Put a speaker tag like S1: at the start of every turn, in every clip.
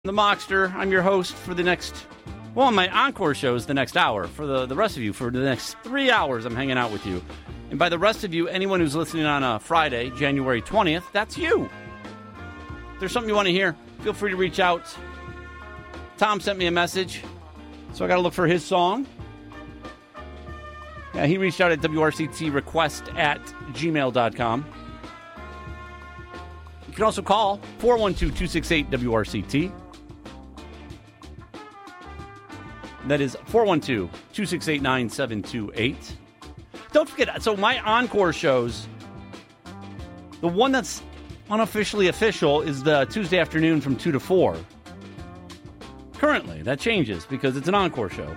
S1: The Mockster. I'm your host for the next, my encore show is the next hour. For the rest of you, for the next 3 hours, I'm hanging out with you. And by the rest of you, anyone who's listening on a Friday, January 20th, that's you. If there's something you want to hear, feel free to reach out. Tom sent me a message, so I got to look for his song. Yeah, he reached out at wrctrequest@gmail.com. You can also call 412-268-WRCT. That is 412-268-9728. Don't forget, so my encore shows, the one that's unofficially official is the Tuesday afternoon from 2 to 4. Currently, that changes because it's an encore show.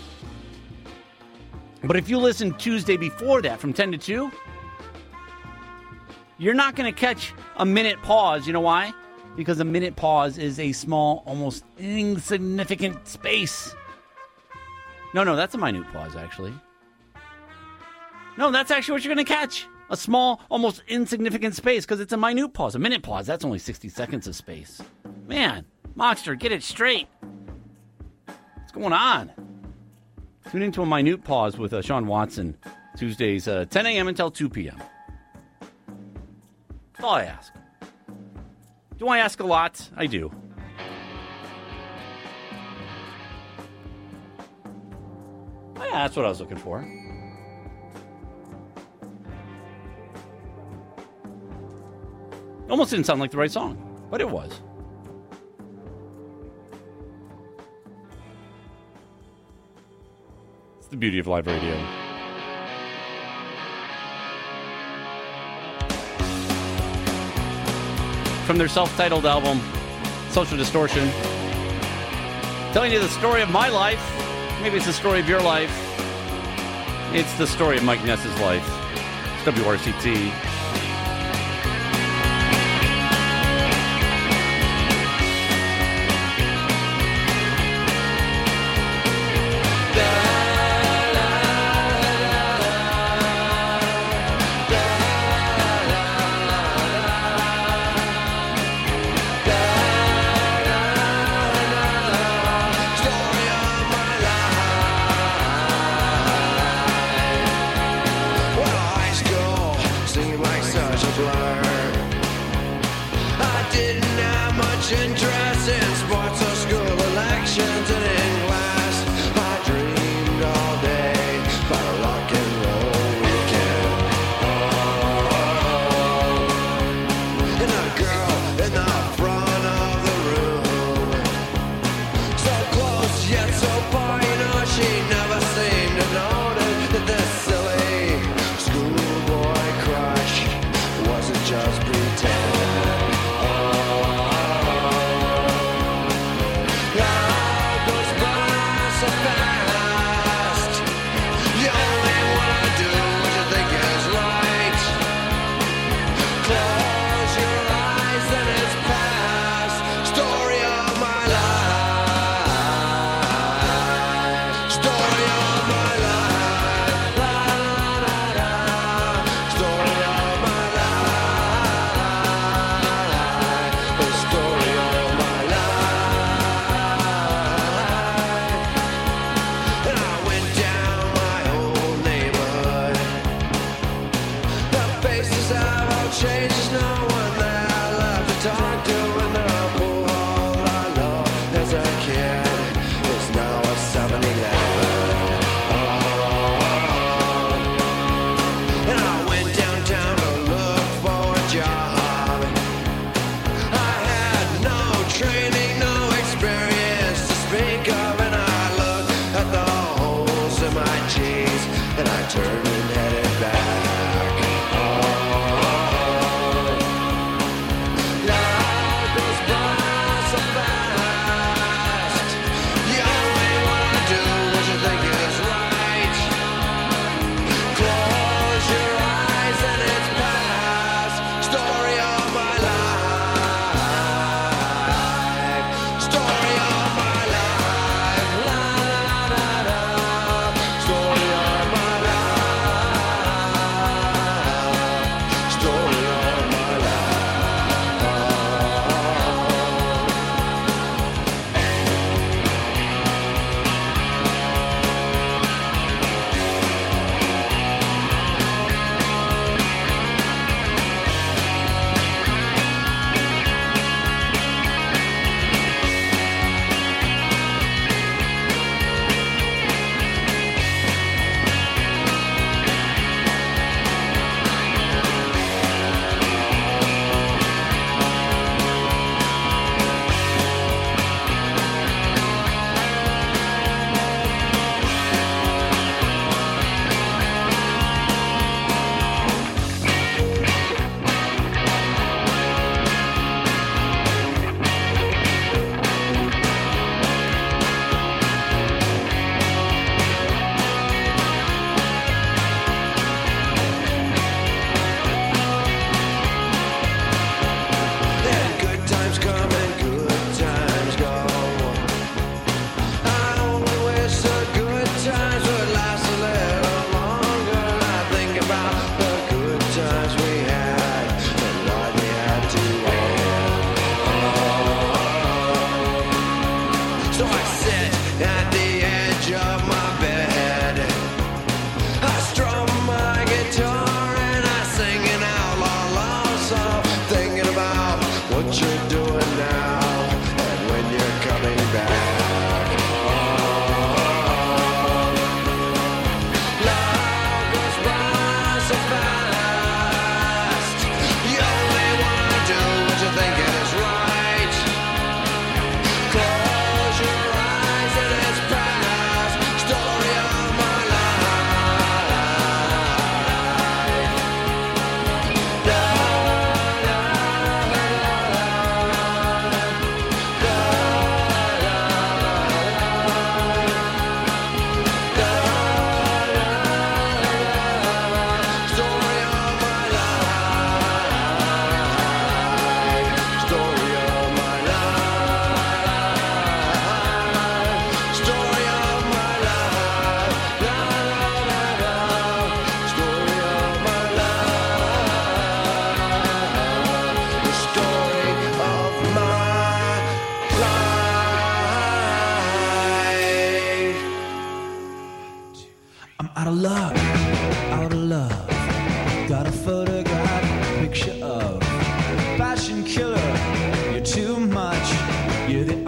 S1: But if you listen Tuesday before that from 10 to 2, you're not going to catch a minute pause. You know why? Because a minute pause is a small, almost insignificant space. No, that's a minute pause, actually. No, that's actually what you're going to catch. A small, almost insignificant space because it's a minute pause. A minute pause, that's only 60 seconds of space. Man, Mockster, get it straight. What's going on? Tune into a minute pause with Sean Watson, Tuesdays, 10 a.m. until 2 p.m. That's all I ask. Do I ask a lot? I do. Oh, yeah, that's what I was looking for. Almost didn't sound like the right song, but it was. It's the beauty of live radio. From their self-titled album, Social Distortion. Telling you the story of my life. Maybe it's the story of your life. It's the story of Mike Ness's life. It's WRCT.
S2: Singing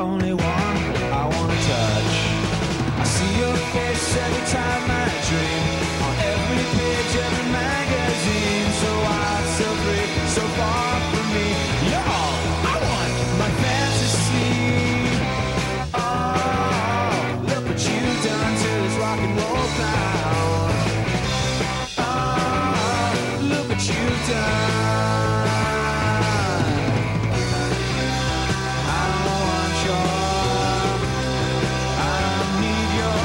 S2: only one I wanna touch. I see your face every time I dream, on every page, every magazine. So wide, so free, so far from me. You're all I want, my fantasy. Oh, look what you've done to this rock and roll clown. Oh, look what you've done. I don't want your, I don't need your,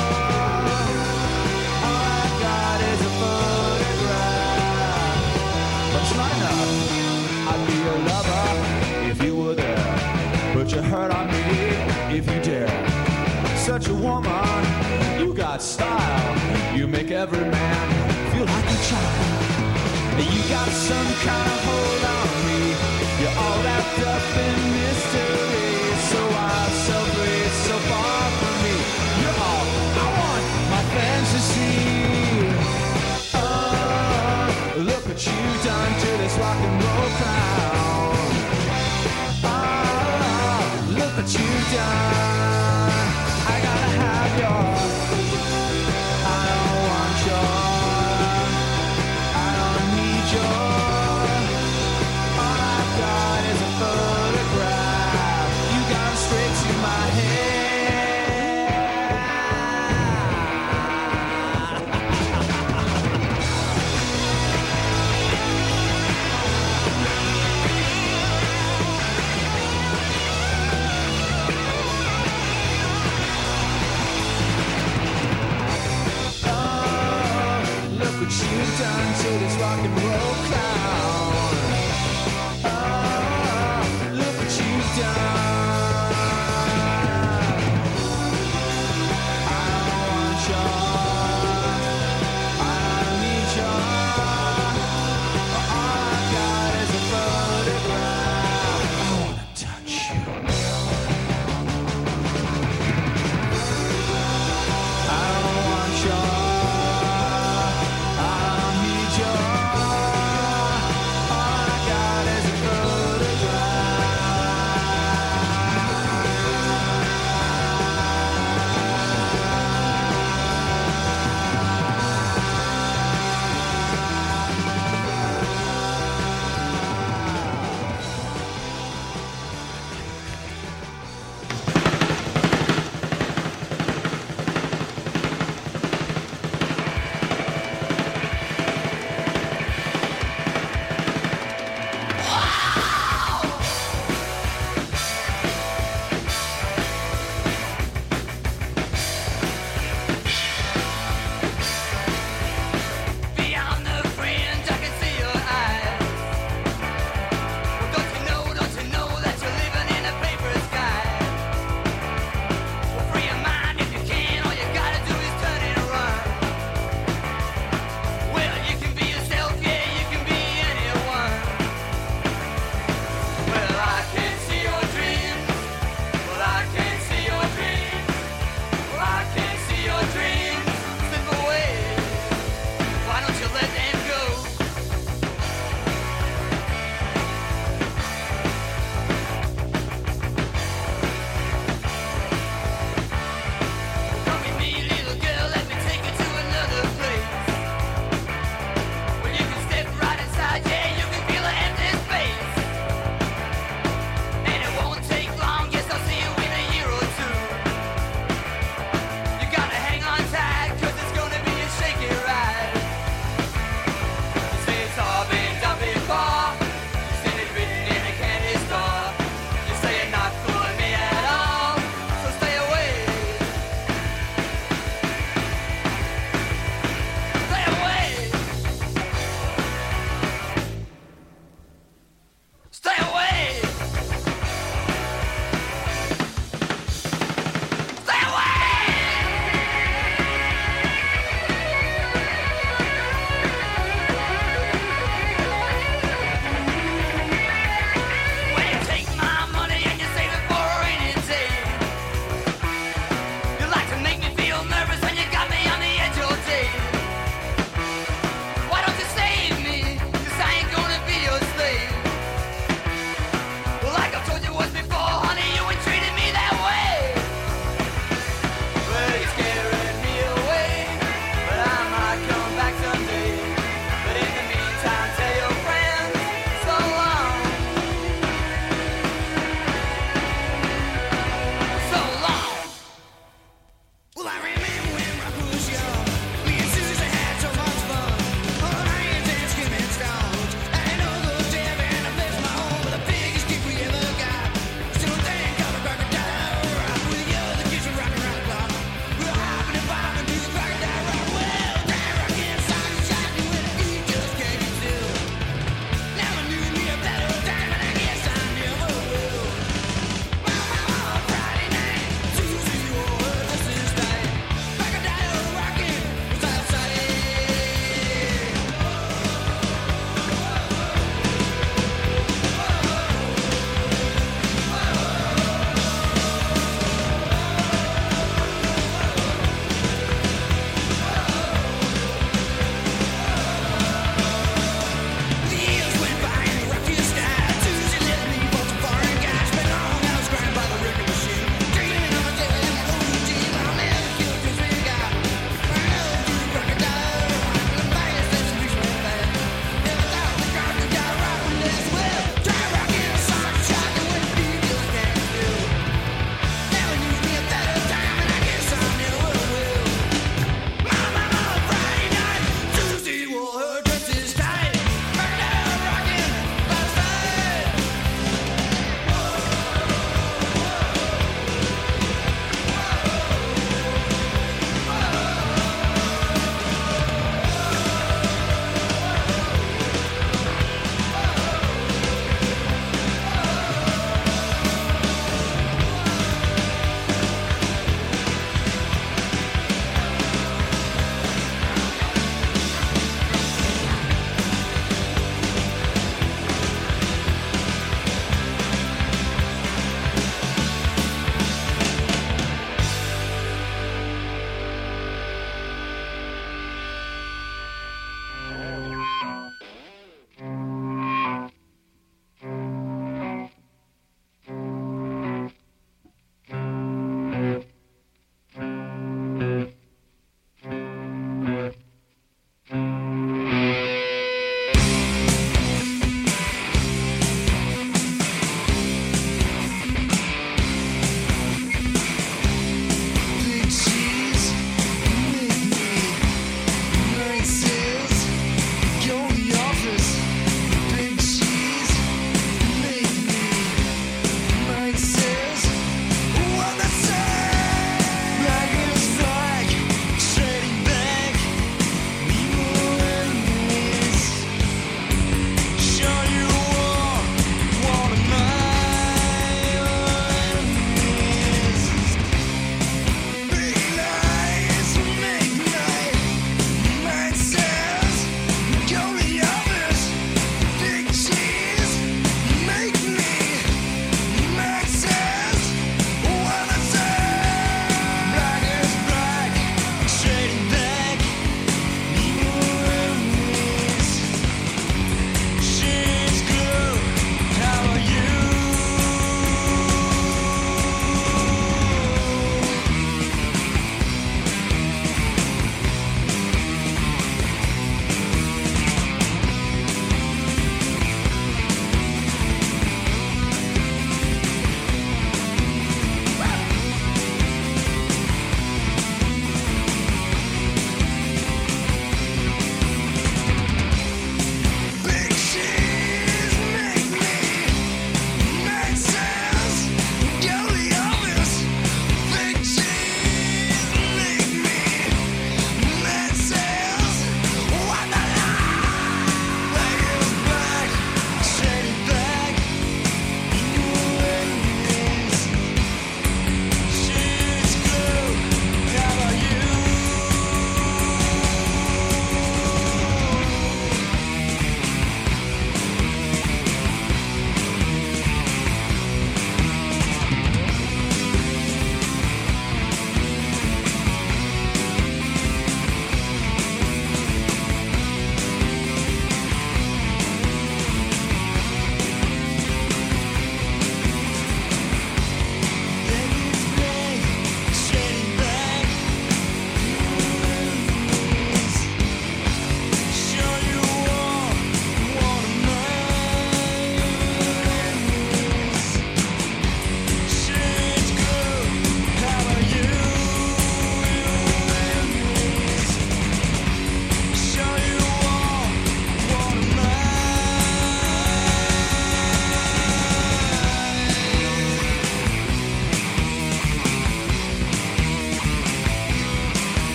S2: all I got is a photograph. But it's not enough, I'd be your lover if you were there. Put your hurt on me if you dare. Such a woman, you got style. You make every man feel like a child. You got some kind of hold on me. You're all wrapped up in mystery. So wild, so free, so far from me. You're all I want, my fantasy. Oh, look what you've done to this rock and roll clown. Oh, look what you've done. I gotta have your, I don't want your, I don't need your, all I've got is a photograph.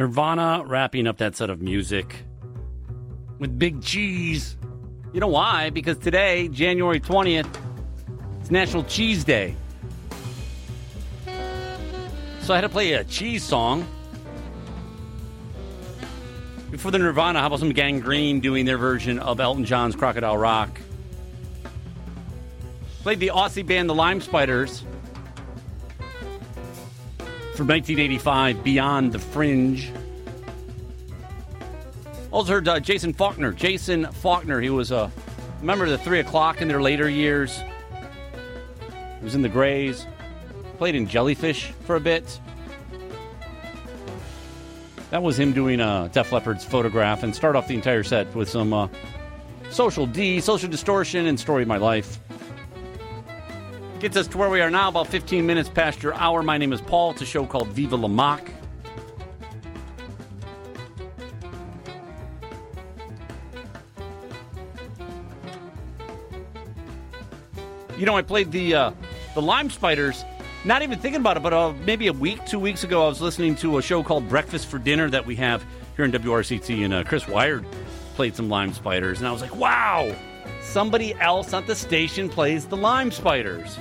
S1: Nirvana wrapping up that set of music with Big Cheese. You know why? Because today, January 20th, it's National Cheese Day. So I had to play a cheese song. Before the Nirvana, how about some Gangrene doing their version of Elton John's Crocodile Rock? Played the Aussie band The Lime Spiders from 1985, Beyond the Fringe. Also heard Jason Faulkner. Jason Faulkner, he was a member of the 3 O'Clock in their later years. He was in the Grays. Played in Jellyfish for a bit. That was him doing Def Leppard's Photograph, and start off the entire set with some Social D, Social Distortion, and Story of My Life. Gets us to where we are now, about 15 minutes past your hour. My name is Paul. It's a show called Viva La Mock. You know, I played the Lime Spiders, not even thinking about it, but maybe a week, 2 weeks ago, I was listening to a show called Breakfast for Dinner that we have here in WRCT, and Chris Wired played some Lime Spiders, and I was like, wow, somebody else at the station plays the Lime Spiders.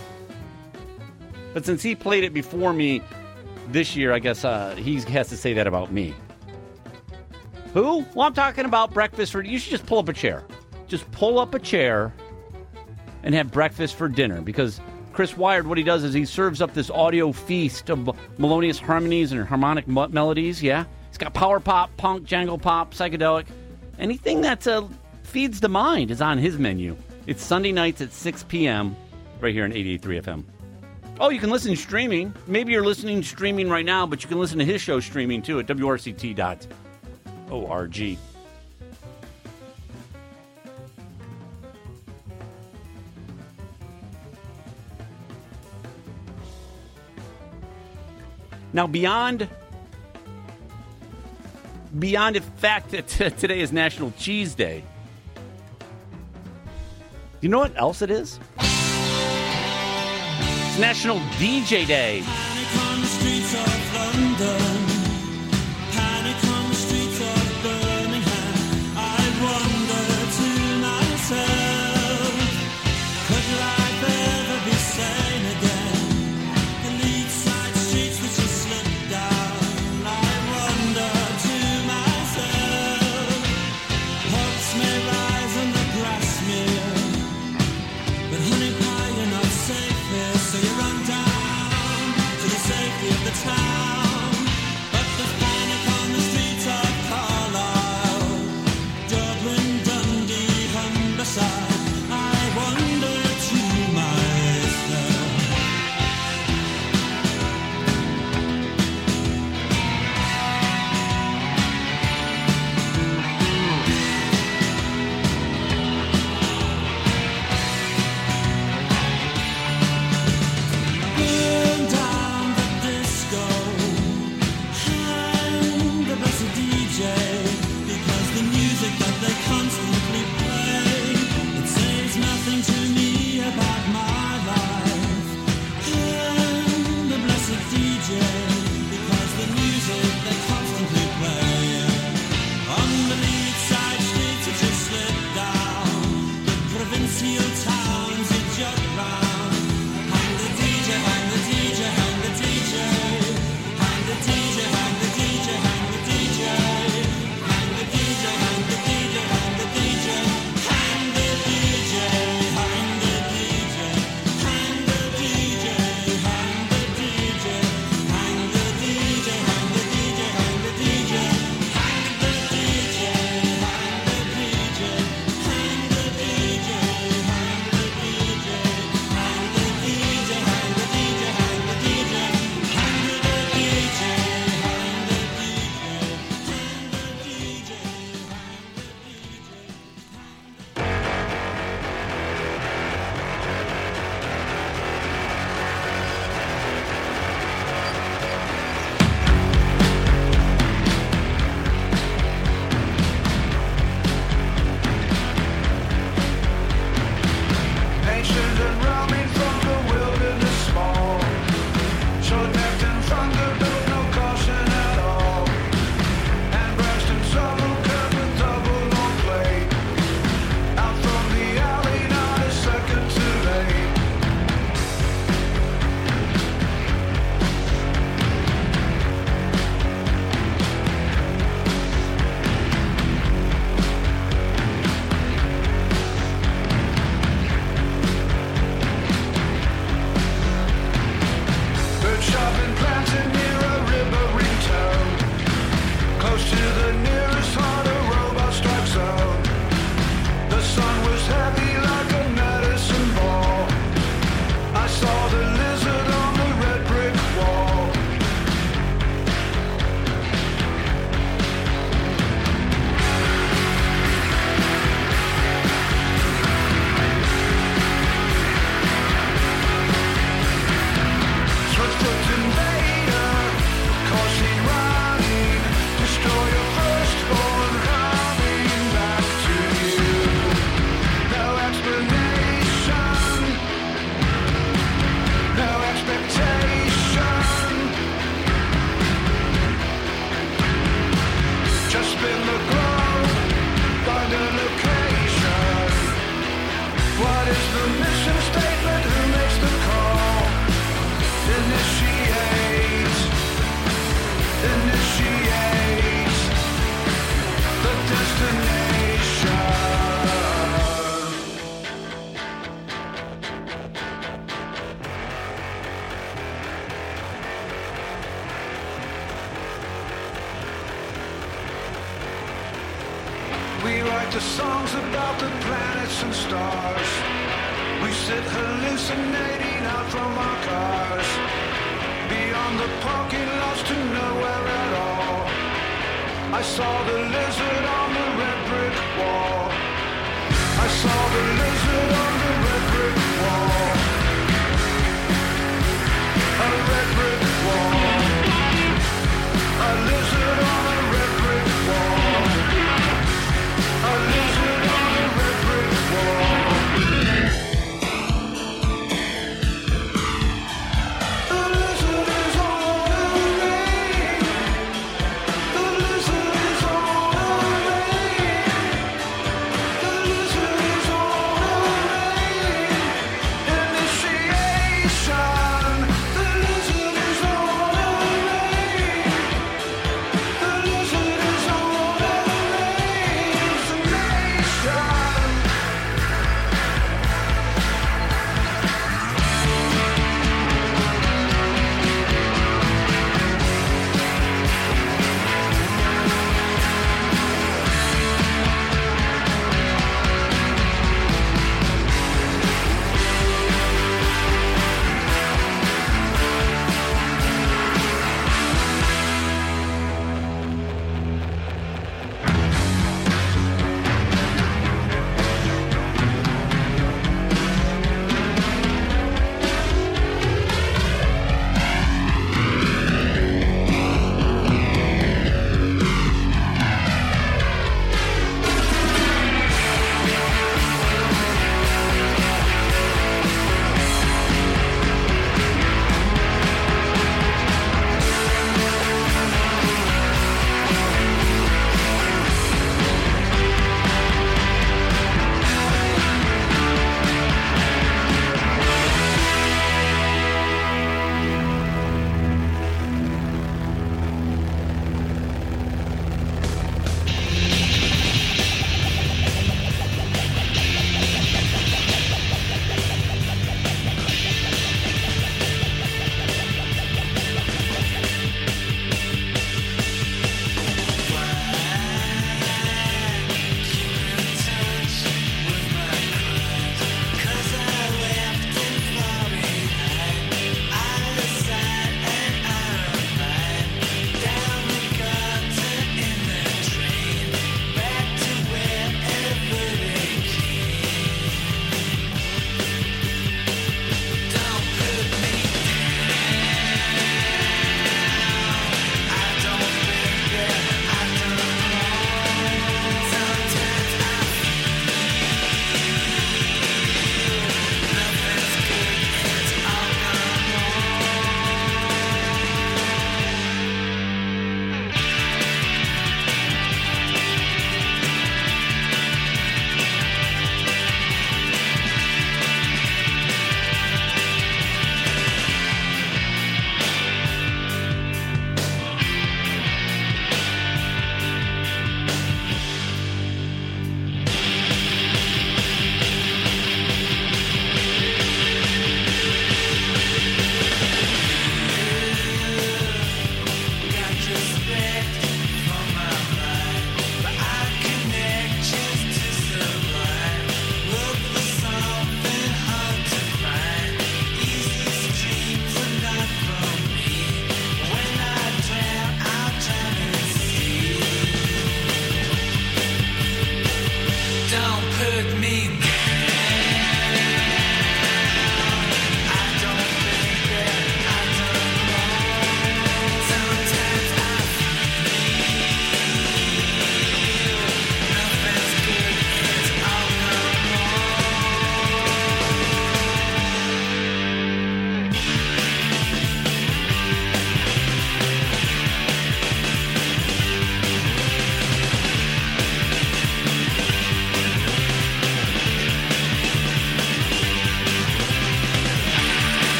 S1: But since he played it before me this year, I guess he has to say that about me. Who? Well, I'm talking about Breakfast for... You should just pull up a chair. Just pull up a chair and have breakfast for dinner, because Chris Wired, what he does is he serves up this audio feast of melodious harmonies and harmonic melodies, yeah? He's got power pop, punk, jangle pop, psychedelic. Anything that feeds the mind is on his menu. It's Sunday nights at 6 p.m. right here on 88.3 FM. Oh, you can listen streaming. Maybe you're listening streaming right now, but you can listen to his show streaming too at WRCT.org. Now, beyond the fact that today is National Cheese Day, you know what else it is? It's National DJ Day.
S3: Panic on the streets of London. Panic on the streets of Birmingham. I wonder to myself, could life ever be sane again? The lead side streets that you slip down. I wonder to myself, hopes may rise and the grass smear, but honey pie, you're not safe here, so you run down to
S2: We write the songs about the planets and stars. We sit hallucinating out from our cars. Beyond the parking lots to nowhere at all. I saw the lizard on the red brick wall. I saw the lizard on the red brick wall. A red brick wall. A lizard on a red brick wall. A lizard on a red brick wall. The lizard is on a rain. The lizard is on a rain. The lizard is on a rain. And this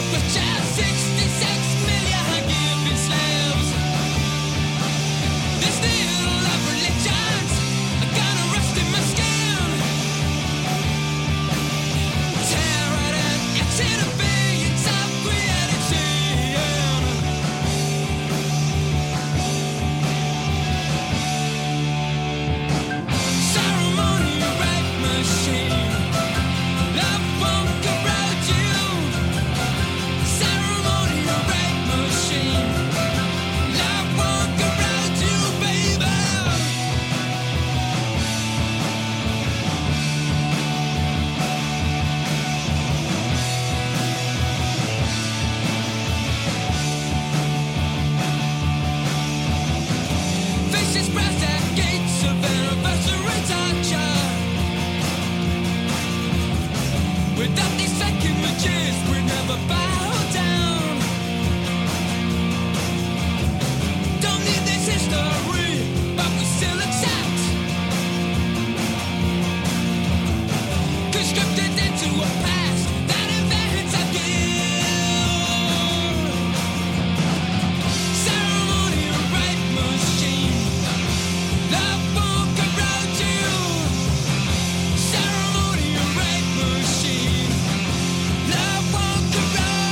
S3: Love won't corrode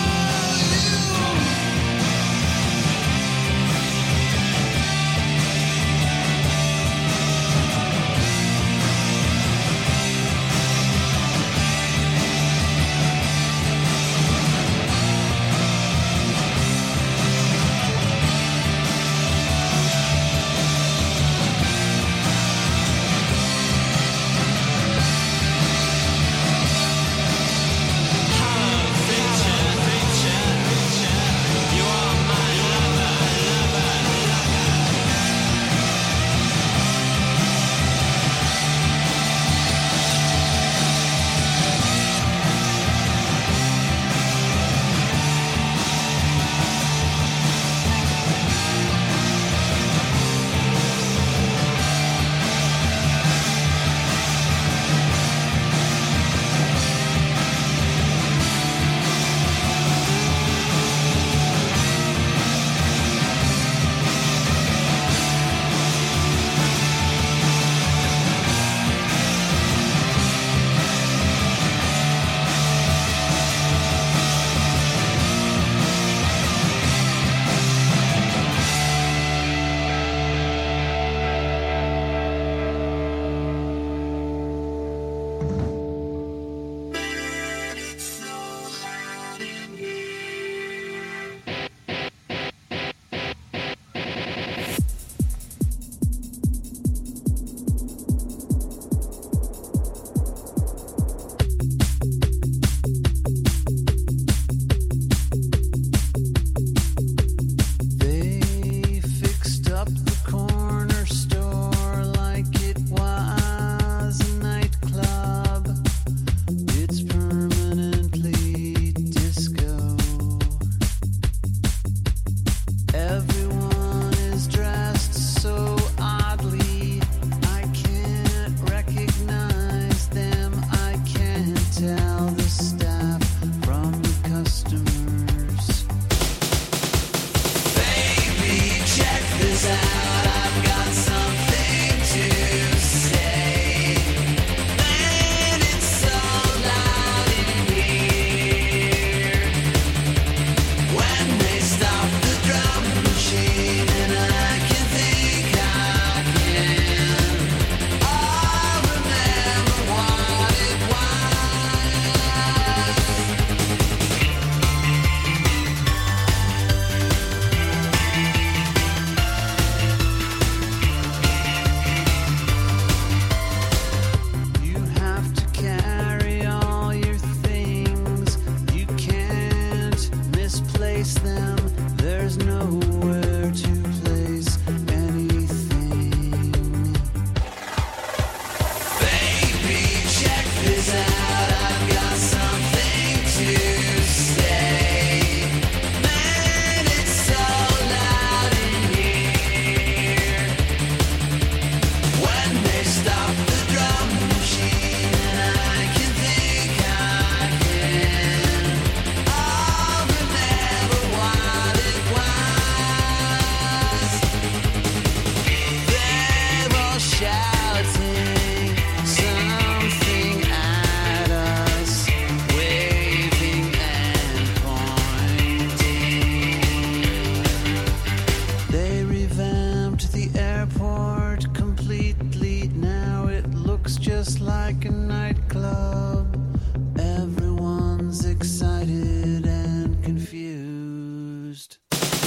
S2: excited and confused.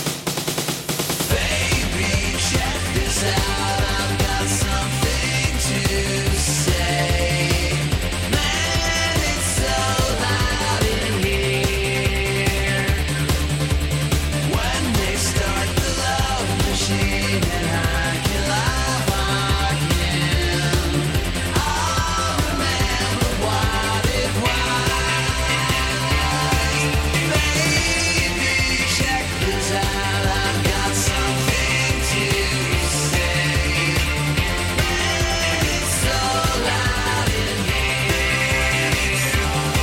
S2: Baby, check this out. I've got something to say. Man, it's so loud in here. When they start the love machine and I can laugh again, I'll remember what it was. Baby, check this out. I've got something to say. Man, it's so loud in here.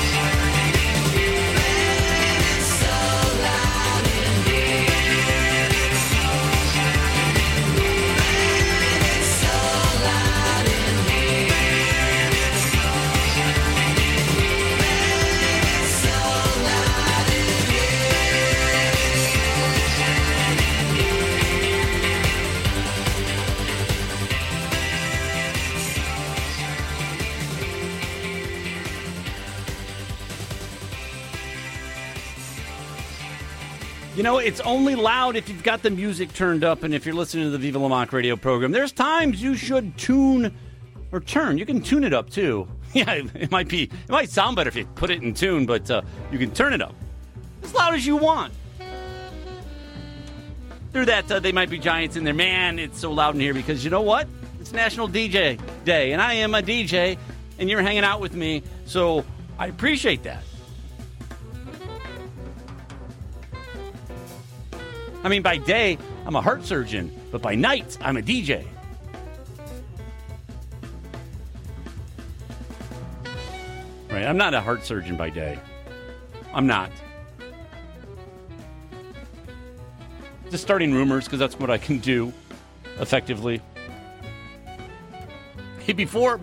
S2: Man, it's so loud in here. Man, it's so loud in here. Man, it's so loud in
S1: You know, it's only loud if you've got the music turned up and if you're listening to the Viva La Mock radio program. There's times you should tune or turn. You can tune it up, too. Yeah, it might sound better if you put it in tune, but you can turn it up as loud as you want. Through that, they might be giants in there. Man, it's so loud in here because you know what? It's National DJ Day, and I am a DJ, and you're hanging out with me, so I appreciate that. I mean, by day, I'm a heart surgeon, but by night, I'm a DJ. Right, I'm not a heart surgeon by day. I'm not. Just starting rumors, because that's what I can do effectively. Hey, before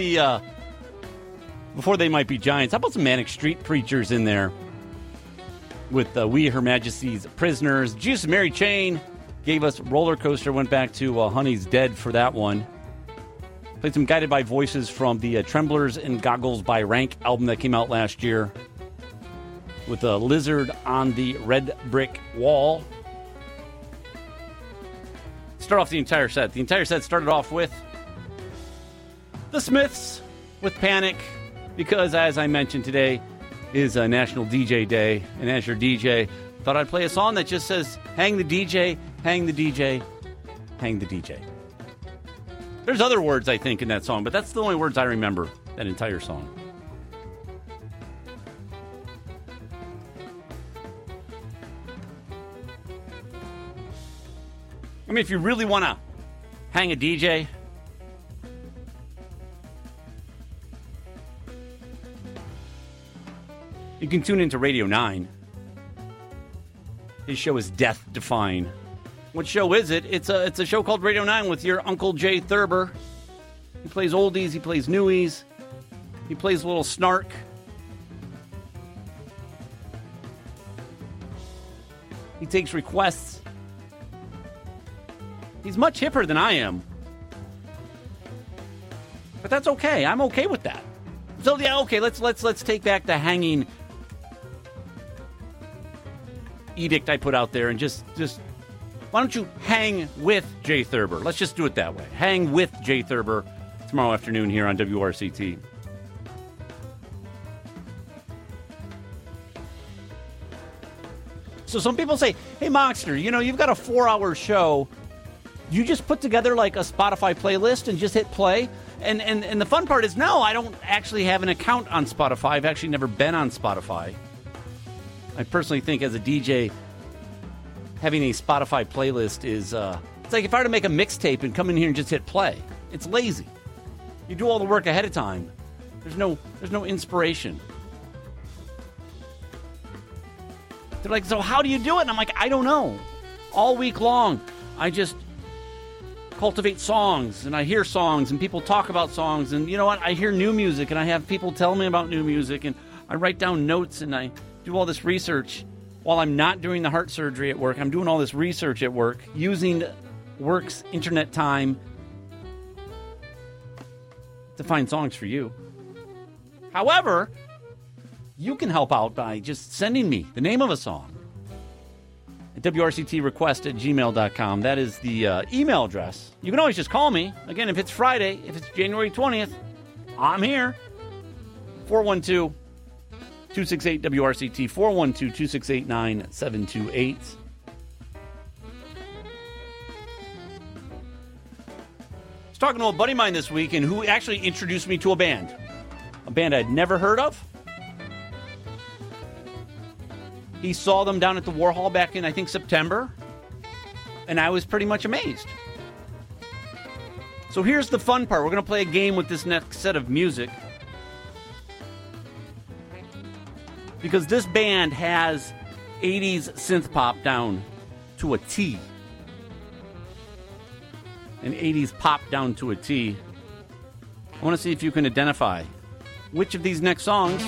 S1: they might be giants, how about some Manic Street Preachers in there? With We, Her Majesty's Prisoners. Jesus Mary Chain gave us Roller Coaster. Went back to Honey's Dead for that one. Played some Guided by Voices from the Tremblers and Goggles by Rank album that came out last year. With a Lizard on the Red Brick Wall. Start off the entire set. The entire set started off with The Smiths with Panic. Because, as I mentioned today, is National DJ Day, and as your DJ, thought I'd play a song that just says, hang the DJ, hang the DJ, hang the DJ. There's other words, I think, in that song, but that's the only words I remember, that entire song. I mean, if you really want to hang a DJ, you can tune into Radio 9. His show is Death Define. What show is it? It's a show called Radio 9 with your Uncle Jay Thurber. He plays oldies, he plays newies, he plays a little snark. He takes requests. He's much hipper than I am. But that's okay. I'm okay with that. So yeah, okay, let's take back the hanging edict I put out there and just why don't you hang with Jay Thurber? Let's just do it that way. Hang with Jay Thurber tomorrow afternoon here on WRCT. So some people say, hey, Moxter, you've got a 4-hour show. You just put together like a Spotify playlist and just hit play? And the fun part is, no, I don't actually have an account on Spotify. I've actually never been on Spotify. I personally think as a DJ, having a Spotify playlist is, it's like if I were to make a mixtape and come in here and just hit play. It's lazy. You do all the work ahead of time. There's no inspiration. They're like, so how do you do it? And I'm like, I don't know. All week long, I just cultivate songs, and I hear songs, and people talk about songs, and you know what? I hear new music, and I have people tell me about new music, and I write down notes, and I do all this research. While I'm not doing the heart surgery at work, I'm doing all this research at work, using work's internet time to find songs for you. However, You can help out by just sending me the name of a song at wrctrequest@gmail.com. That is the email address. You can always just call me. Again, if it's Friday, if it's January 20th, I'm here. 412-268-WRCT, 412-268-9728. I was talking to a buddy of mine this week and who actually introduced me to a band I'd never heard of. He saw them down at the Warhol back in, I think, September, and I was pretty much amazed. So here's the fun part. We're going to play a game with this next set of music, because this band has 80s synth pop down to a T. An 80s pop down to a T. I want to see if you can identify which of these next songs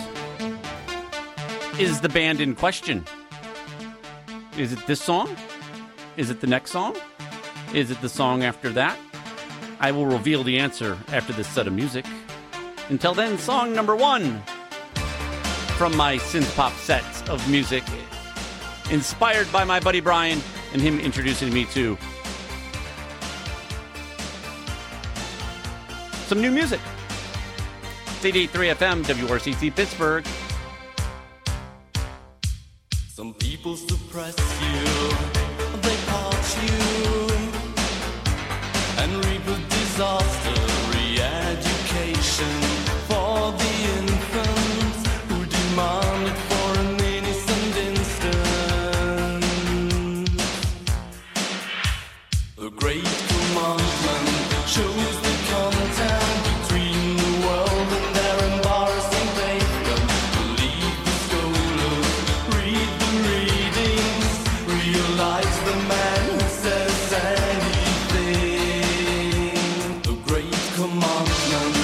S1: is the band in question. Is it this song? Is it the next song? Is it the song after that? I will reveal the answer after this set of music. Until then, song number 1 from my synth pop set of music, inspired by my buddy Brian and him introducing me to some new music. 88.3 FM, WRCT Pittsburgh.
S3: Some people suppress you, they part you, and reap a disaster. Re-education for the infants who demand it for an innocent instant. The great commandment shows the content between the world and their embarrassing pavement. Believe the scholars, read the readings, realize the man who says anything. The great commandment.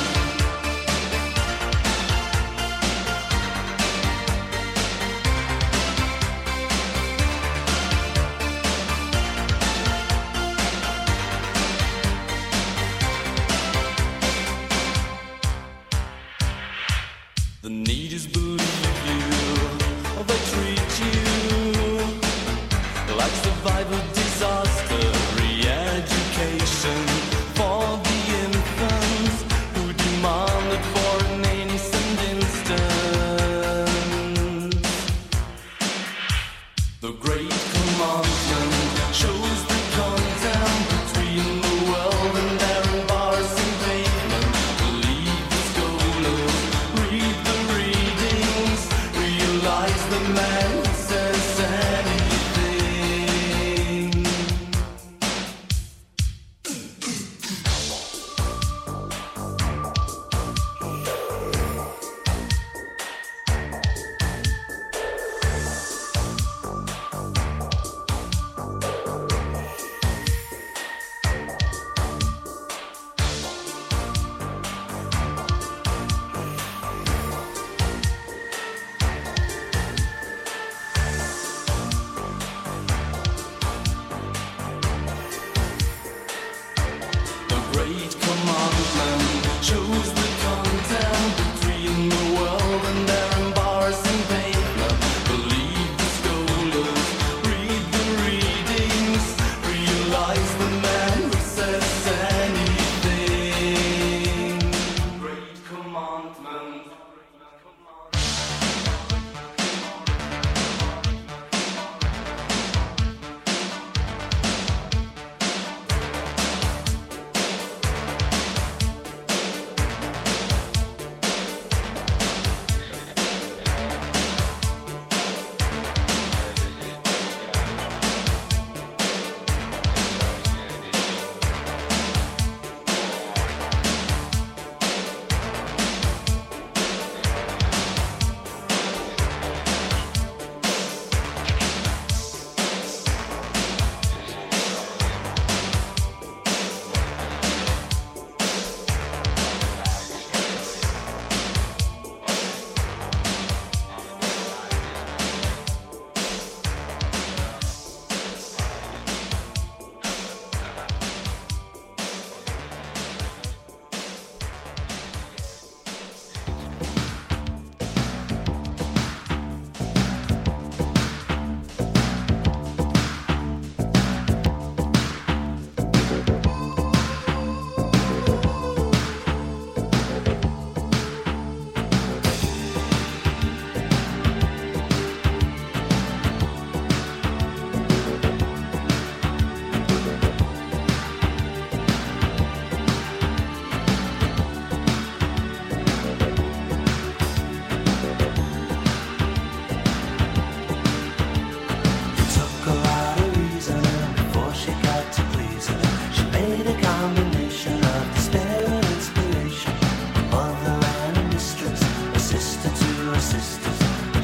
S3: The need is believe you, they treat you like survivor disaster. Re-education for the infants who demand it for an innocent instant. The great commandment shows the content between the world and their embarrassing pavement. Believe the scholars, read the readings, realize the man who says anything.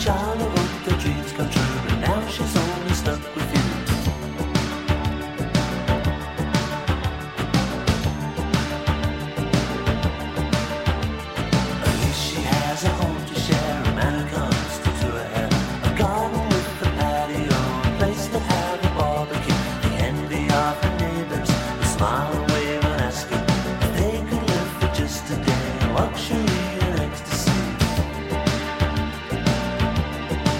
S4: child who hoped her dreams come true, but now she's only stuck with you. At least she has a home to share, a man who comes to her hair, a garden with a patio, a place to have a barbecue, the envy of her neighbors, who smile and wave and ask her if they could live for just a day, luxury and ecstasy.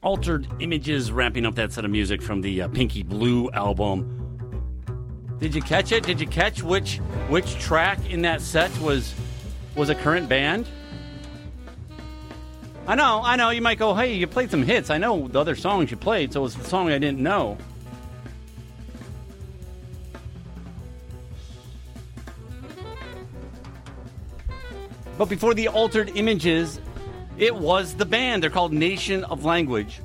S5: Altered Images, wrapping up that set of music from the Pinky Blue album. Did you catch it? Did you catch which track in that set was a current band? I know. You might go, hey, you played some hits. I know the other songs you played, so it was the song I didn't know. But before the Altered Images, it was the band. They're called Nation of Language.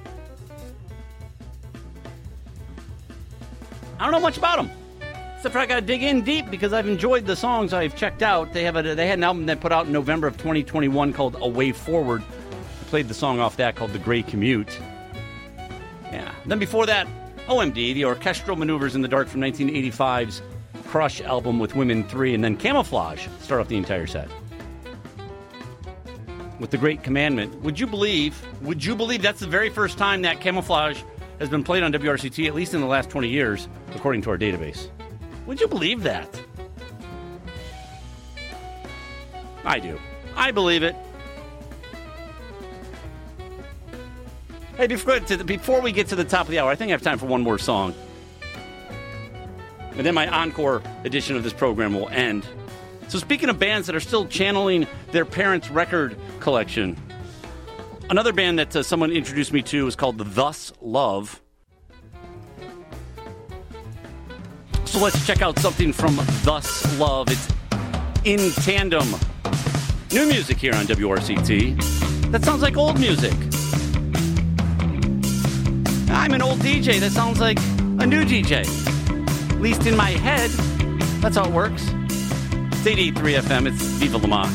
S5: I don't know much about them. Except for I got to dig in deep because I've enjoyed the songs I've checked out. They had an album that put out in November of 2021 called A Way Forward. I played the song off that called The Grey Commute. Yeah. Then before that, OMD, the Orchestral Maneuvers in the Dark from 1985's Crush album with Women 3, and then Camouflage start off the entire set with The Great Commandment. Would you believe that's the very first time that Camouflage has been played on WRCT, at least in the last 20 years, according to our database? Would you believe that? I do. I believe it. Hey, before we get to the top of the hour, I think I have time for one more song. And then my encore edition of this program will end. So speaking of bands that are still channeling their parents' record collection, another band that someone introduced me to is called Thus Love. So let's check out something from Thus Love. It's In Tandem. New music here on WRCT. That sounds like old music. I'm an old DJ. That sounds like a new DJ. At least in my head. That's how it works. It's 88.3 FM. It's Viva La Mock.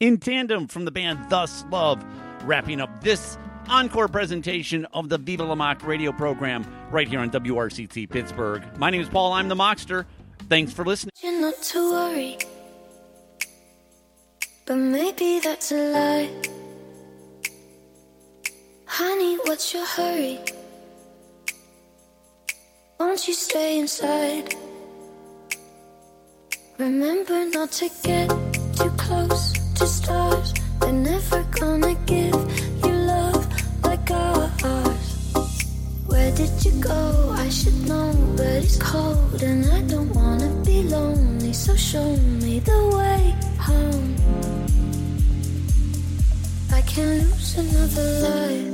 S1: in tandem from the band Thus Love, wrapping up this encore presentation of the Viva La Mock radio program right here on WRCT Pittsburgh. My name is Paul. I'm the Mockster. Thanks for listening.
S6: You're not to worry, but maybe that's a lie. Honey, what's your hurry? Won't you stay inside? Remember not to get too close to stars. They're never gonna give you love like ours. Where did you go? I should know, but it's cold and I don't wanna be lonely. So show me the way home. I can't lose another life.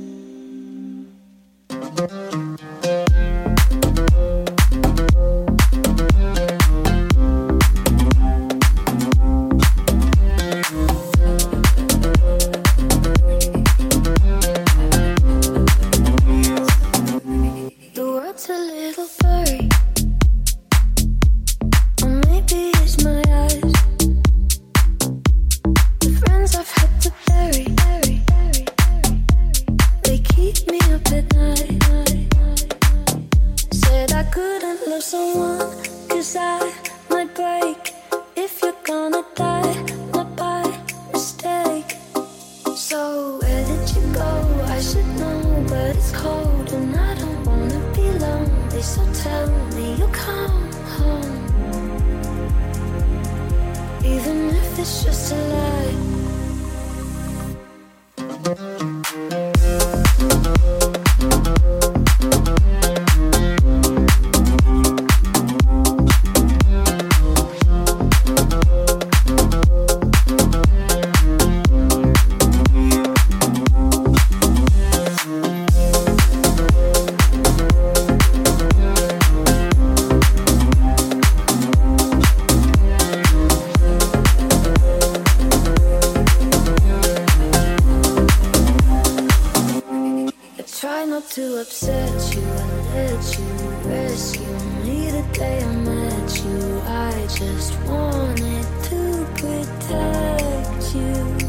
S6: To upset you and let you rescue me the day I met you. I just wanted to protect you.